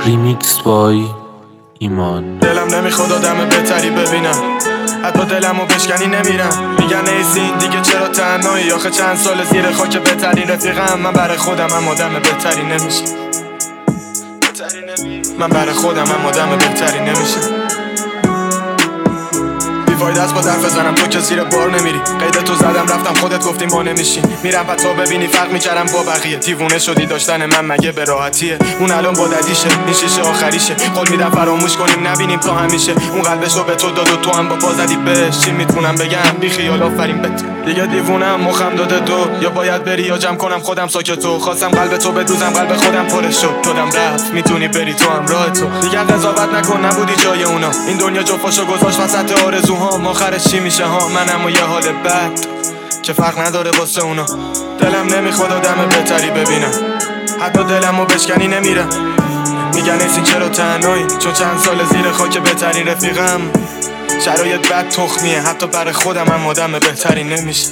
ریمیکس بای ایمان. دلم نمیخواد آدم بهتری ببینم، حتی دلمو بشکنی نمیرم. میگن ایسین دیگه چرا تنهایی، آخه چند سال زیر خاک بهترین رفیقم. من برای خودم هم آدم بهتری نمیشه، من برای خودم هم آدم بهتری نمیشه. بیفایده است با درف بزنم، تو که زیر بار نمیری. قید تو زدم رفتم خودت گفتی ما نمیشین. میرم و تا ببینی فرق میکردم با بقیه. دیوونه شدی داشتن من مگه به راحتیه؟ اون الان با ددیشه، این شیشه آخریشه. قول میدم فراموش کنیم نبینیم تا همیشه. اون قلبشو به تو داد و تو هم با پا زدی بهش. چی میتونم بگم بی خیال آفرین بت. دیگه دیوونم مخم داده دو، یا باید بری یا جمع کنم خودم ساکتو. خواستم قلب تو بدوزم قلب خودم پرش شد. دادم رفت میتونی بری تو هم راه تو. دیگه قضاوت نکن نبودی جای اونا. این دنیا جفاشو گذاشت وسط آرزوهام. آخرش چی میشه ها؟ منم و یه حال بد که فرق نداره واسه اونا. دلم نمیخواد آدم بهتری ببینم، حتی دلمو بشکنی نمیرم. میگن ایسین چرا تنهایی، چون چند سال زیر خاک بهترین رفیقم. شرایط بد تخمیه، حتی برای خودم هم آدم بهتری نمیشه،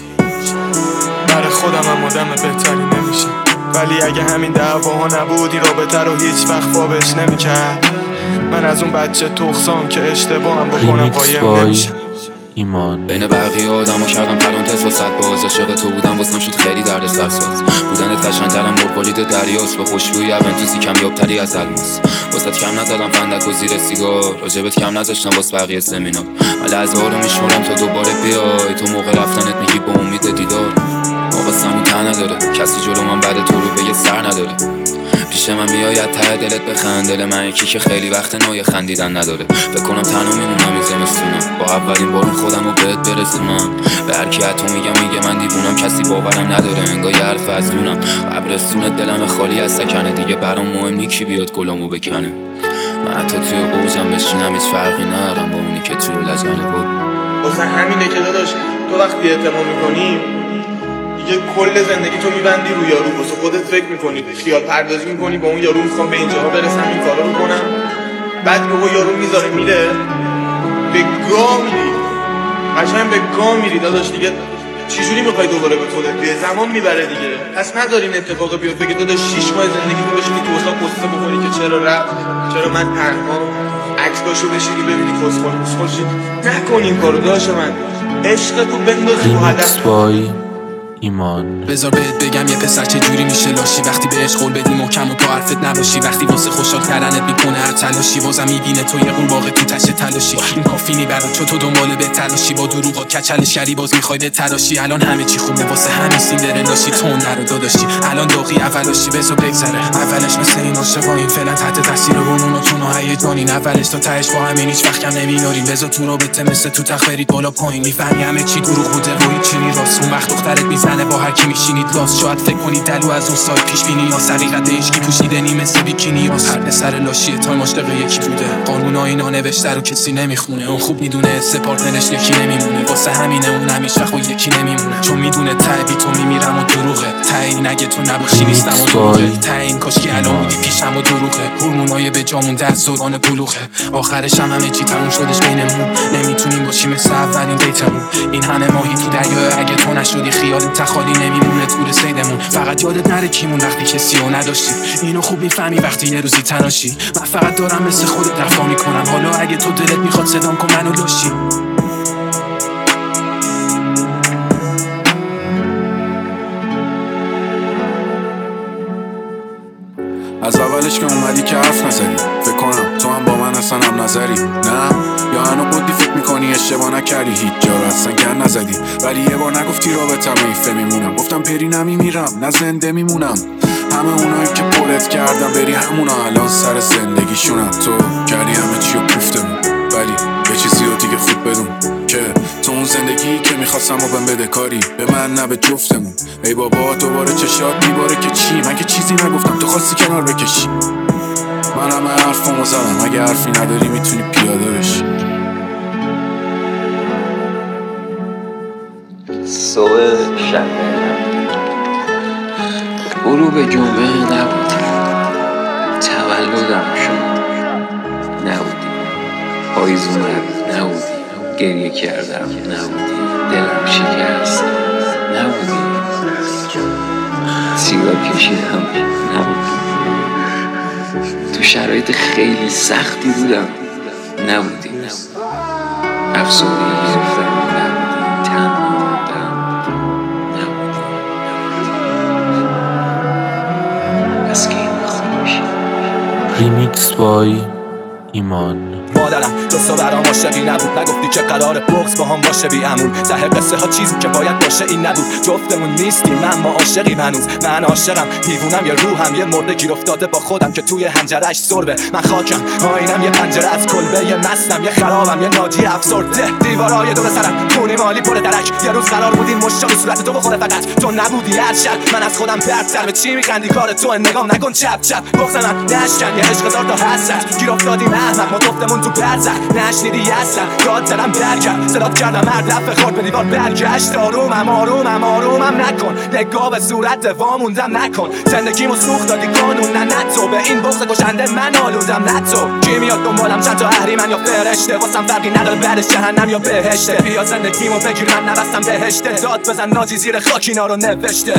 برای خودم هم آدم بهتری نمیشه. ولی اگه همین دعواها نبودی رابطه رو هیچ وقت خوابش نمیکرد. من از اون بچه تخصام که اشتباهم بکنم قایم نمیشه. ایمان. بین بقیه آدمو کردم پرانتز و صد باز. عاشق تو بودم واسم شد خیلی درد سرساز. بودنت قشنگ‌ترم مرغ‌بالید دریاست، با خوشبویی اونتوزی کمیاب‌تری از الماس. واسات کم نزدم فندک و زیر سیگار، راجبت کم نذاشتم واس بقیه سمینار. من لحظه‌ها رو میشمرم تا دوباره بیای. تو موقع رفتنت میگی با امید دیدار. موقع سمون ته نداره، کسی جلو من بعد تو رو به یه سر نداره. پیش من بیاید ته دلت بخند. دل من یکی که خیلی وقت نوی خندیدن نداره. بکنم تنها میمونم این زمستونم، با اولین بارون خودم رو بهت برسونم. به هرکی حتی میگه من دیوونم، کسی باورم نداره انگار یه حرف از دونم. قبرستونت دلم خالی از سکنه، دیگه برام مهم نی کی بیاد گلامو بکنه. من حتی توی اوجم بشینم هیچ فرقی ندارم با اونی که توی لجنه بود. واسه همینه که داداش تو وقتی اعتماد میکنی دیگه کل زندگی تو میبندی رو یارو. واسه خودت فکر میکنی، خیال پردازی میکنی با اون یارو میخوام به اینجا برسم، این کارا رو کنم. بعد یهو یارو میذاره میره، به گام میری، قشنگ به گام میری داداش. دیگه چجوری میخوای دوباره به خودت بیای؟ زمان میبره دیگه. پس ندارین اتفاق بیفته که داداش 6 ماه زندگی تو بشینی تو اتاق قصه بخوری که چرا رفت، چرا من تنها. عکساشو بشینی ببینی کسخل نکن این کارو داداش. من عشق تو بندازی تو هدف ایمان. بذار بهت بگم یه پسر چه جوری میشه لاشی. وقتی بهش قول بدی محکم و تو حرفت نباشی. وقتی واسه خوشحال کردنت میکنه هر تلاشی، بازم میبینه تو یه قورباغه تو تشه تلاشی. این کافی نی برات چون تو دنبال به تلاشی. با دروغا کچلش کردی باز میخوای به تراشی. الان همه چی خوبه واسه همین سیندرلاشی. تون درو داداشی الان داغی اولاشی. بذار بگذره اولش مثل این عاشقا. این فعلا تحت تاثیر هورموناتون و هیجانین. اولش تا تهش با همین هیچ وقت کم نمیارین. بذار تو رابطه مثل تو تخرید بالا پایین. میفهمی همه چی دروغ بوده و هیچ چیزی راست. اون وقت دخترت میزنه با هر کی میشینید لاس. شاید فکر کنید دلو از اون سایت پیش بینی یا حقیقت عشقی پوشیده نی مثل بیکینی. هر پسر لاشی تا مشتاق یکی بوده. قانونا اینا نوشته رو کسی نمیخونه. اون خوب میدونه سه پارتنرش یکی نمیمونه. واسه همینه اون همیشه خود یکی نمیمونه. چون میدونه ته بی تو میمیرم و دروغه. ته این اگه تو نباشی نیستم و دروغه. ته این کاشکی الان بودی پیشم و دروغه. هورمونای به جامون در دوران بلوغه. آخرش هم همه چی تموم شدش بینمون. نمیتونیم باشیم مثل اولین دیتمون. این همه ماهی تو دریا اگه تو نشدی خیال تخالی نمیمونه طول سیدمون. فقط یادت نره کیمون وقتی کسی رو نداشتی. اینو خوب میفهمی وقتی یه روزی تناشی. من فقط دارم مثل خودت رفتار میکنم. حالا اگه تو دلت میخواد صدام کن منو لاشی. از اولش که اومدی که حرف نزدی. فکر کنم تو هم با من اصلا هم نظری. نه یا هنو قدی فکر میکنی اشتباه نکردی. هیچ جا رو اصلا گن نزدی. ولی یه بار نگفتی رابطم ایفه میمونم. گفتم پری نمیمیرم نه زنده میمونم. همه اونایی که پرت کردم بری همونا الان سر زندگیشونم. تو کردی همه چی رو گفتمون. ولی یه چیزی رو دیگه خود بدون که تو اون زندگی که میخواستم و بهم بده کاری به من نه به جفتمون. ای بابا دوباره چشات دیواره که چی؟ من که چیزی نگفتم تو خواستی کنار بکشی. من همه حرفمو زدم. اگه حرفی نداری میتونی پیاده بشی. صبح شنبه غروب جمعه نبودی. تولدم شد نبودی. پاییز اومد نبودی. گریه کردم نبودی. دلم شکست نبودی. سیگار کشیدم نبودی. تو شرایط خیلی سختی بودم نبودی، افسردگی گرفتم نبودی، تنها موندم نبودی، پس که این خوش ریمیکس بای ایمان. مادرم جز تو برام عاشقی نبود، نگفتی که قرار بغض با هم باشه بی امون. ته قصه ها چیزی که باید باشه این نبود، جفتمون نیستیم من ما عاشقیم هنوز. من عاشقم دیوونم یا روحم یه مرده گیر افتاده با خودم که توی حنجرش سربه. من خاکم آینم یه پنجره از کلبه، یه مستم یه خرابم یه ناجی افسرده. دیوارای دور سرم خونی مالی پر درک، یه روز قرار بود این مشتا رو صورت تو بخوره فقط تو نبودی. هر شب من از خودم برتر، به چی میخندی کار تو نگام نکن چپ چپ. بغض من نشکن یه عشق هزار تا حسرت، گیر افتادیم احمق ما جفتمون تو برزخ. نشنیدی اصلا داد زدم برگرد، صدات کردم هر دفعه خورد به دیوار برگشت. آرومم نکن، نگاه به صورت واموندم نکن. زندگیمو سوخت دادی قانون نه تو، به این بغض کشنده من آلودم نه تو. کی میاد دنبالم چند تا اهریمن یا فرشته، واسم فرقی نداره بعدش جهنم یا بهشته. بیا زندگیمو بگیر من نبستم بهشته، داد بزن ناجی زیر خاک اینا رو نوشته.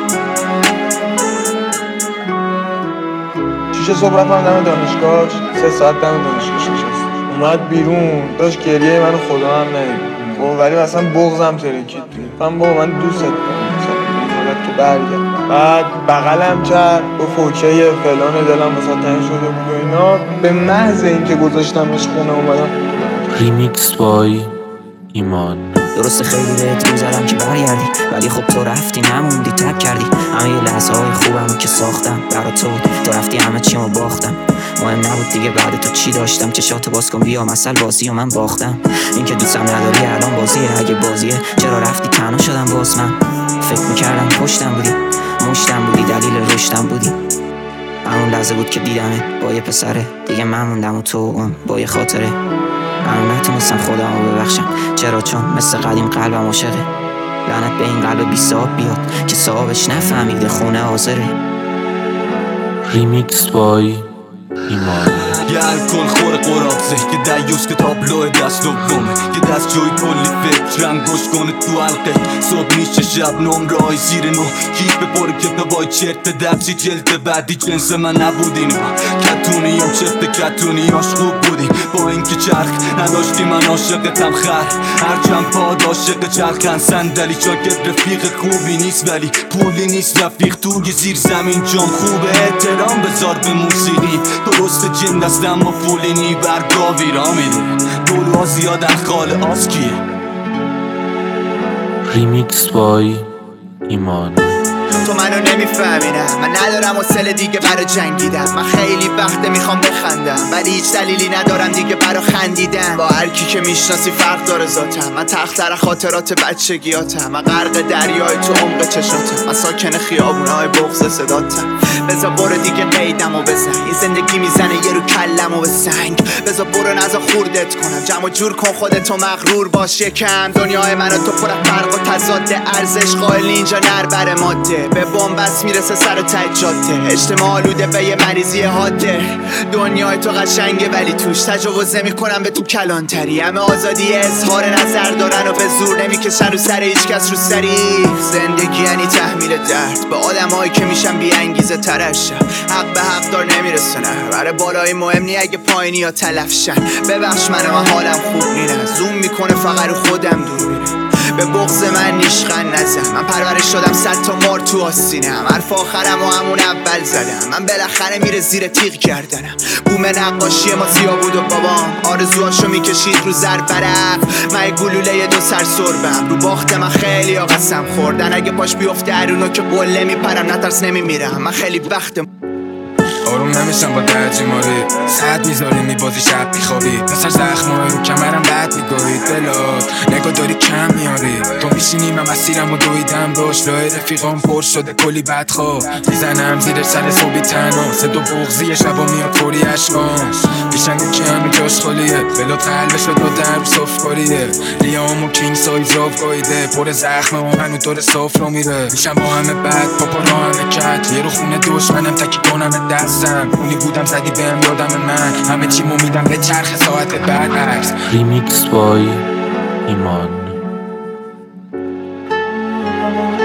شیشه صبح رفتم دم دانشگاه، 3 ساعت دم دانشگاه نشستم. اومد بیرون داشت گریه منو خدا هم ندید. خب ولی مثلا بغضم ترکید. من بابا من دوست دارم مثلا که برگرد. بعد بغلم کرد گفت اوکیه فلان، دلم واسه تنگ شده بود و اینا. به محض اینکه گذاشتمش خونه اومدم. ریمیکس بای ایمان. درسته خیلی بهت می‌ذارم که برگردی، ولی خب تو رفتی نموندی ترک کردی. همه لحظه‌های خوبمو که ساختم برا تو بود، تو رفتی همه چیمو باختم. مهم نبود دیگه بعد تو چی داشتم، چشاتو باز کن بیا مثل بازی و من باختم. این که دوستم نداری الان بازیه، اگه بازیه چرا رفتی تنها شدم باز. من فکر میکردم پشتم بودی، مشتم بودی، دلیل رشدم بودی. همون لحظه بود که دیدمت با یه پسره دیگه، من موندم و تو اون با یه خاطره. من نتونستم خودمو ببخشم، چرا؟ چون مثل قدیم قلبم عاشقه. لعنت به این قلب بی صاحب بیاد که صاحبش نفهمیده خونه حاضره. ریمیکس بای ایمان. یه الکل خور قرابزه، یه دیوز که تابلو دست دومه، یه دست جوی کلی فکر رنگ گوش کنه تو حلقه. صبح میشه شب نمرای زیر نو، کیف بپاره کتابای چرت به دبسی جلد بعدی جنس من نبودین. کتونیم چرت کتونیاش خوب بودیم، با اینکه چرخ نداشتی من عاشقتم خر. هرچند پاد عاشق چرخن صندلی، شاگرد رفیق خوبی نیست ولی پولی نیست رفیق توی زیر زمین جام خوبه. احترام بذار به موسیقی، درست جن دستم و فولینی برگاوی را میده. دولوها زیادن خال آسکیه. ریمیکس بای ایمان. تو منو نمیفهمی نه، من ندارم حوصله دیگه برا جنگیدن. من خیلی وقته میخوام بخندم ولی هیچ دلیلی ندارم دیگه برا خندیدن. با هر کی که میشناسی فرق داره ذاتم، من تختر خاطرات بچگیاتم. من غرق دریای تو عمق چشاتم، من ساکن خیابونای بغض صداتم. بذار برو دیگه قیدمو بزن، این زندگی میزنه یه رو کلمو به سنگ. بذار برو نزا خوردت کنم، جمع جور کن خودتو مغرور باش یکم. دنیای من و تو پر از فرق و تضاد، ارزش قائل اینجا نربر ماده. به بنبست میرسه سر و ته جاده، اجتماع آلوده به یه مریضی حاده. دنیای تو قشنگه ولی توش تجاوز نمی‌کنن به تو کلانتری. همه آزادی اظهار نظر دارن و به زور نمیکشن رو سر هیچ کس رو سری. زندگی یعنی تحمیل درد به آدمایی که میشن بی انگیزه ترشن. حق به حق دار نمیرسه نه، برای بالایی مهم نی اگه پایینی یا تلفشن. ببخش من حالم خوب نینه، زوم میکنه فقط رو خودم دور میره. به بغض من نیشخن نزن، من پرورش شدم 100 تا مار تو آستینم. حرف آخرم و همون اول زدم، من بالاخره میره زیر تیغ گردنم. بوم نقاشی ما سیاه بود و بابام آرزوهاشو میکشید رو زر برق. من گلوله دو سر سربم، رو باخت من خیلی ها قسم خوردن. اگه پاش بیفته هرونو که قله میپرم، نترس نمیمیرم. من خیلی وقت آروم نمیشم با درجیماری، ساعت میذاری میبازی شب میخوابی. مثل زخمای رو کمرم بد میگوید دلات نگاه داری کم میاری. تو میشینی من مسیرم و دویدم باش، راه رفیقام پر شده کلی بدخواه. میزنم زیر سر صبحی تنها، صدا بغضی شبا میاد توری عشقام. پیشنگو که همه جاش خالیه، بلات قلبش رو دادم صفکاریه. لیام و کینگ سایز راف گایده، پر زخمه و هنو داره صاف رو میره. میشم با همه بد پاپا را همه کت، یه رو خونه دشمنم تکی کنم دستم. اونی بودم زدی بهم یادم من، همه چیمو میدم به چرخ ساعت برعکس. ریمیکس بای ایمان.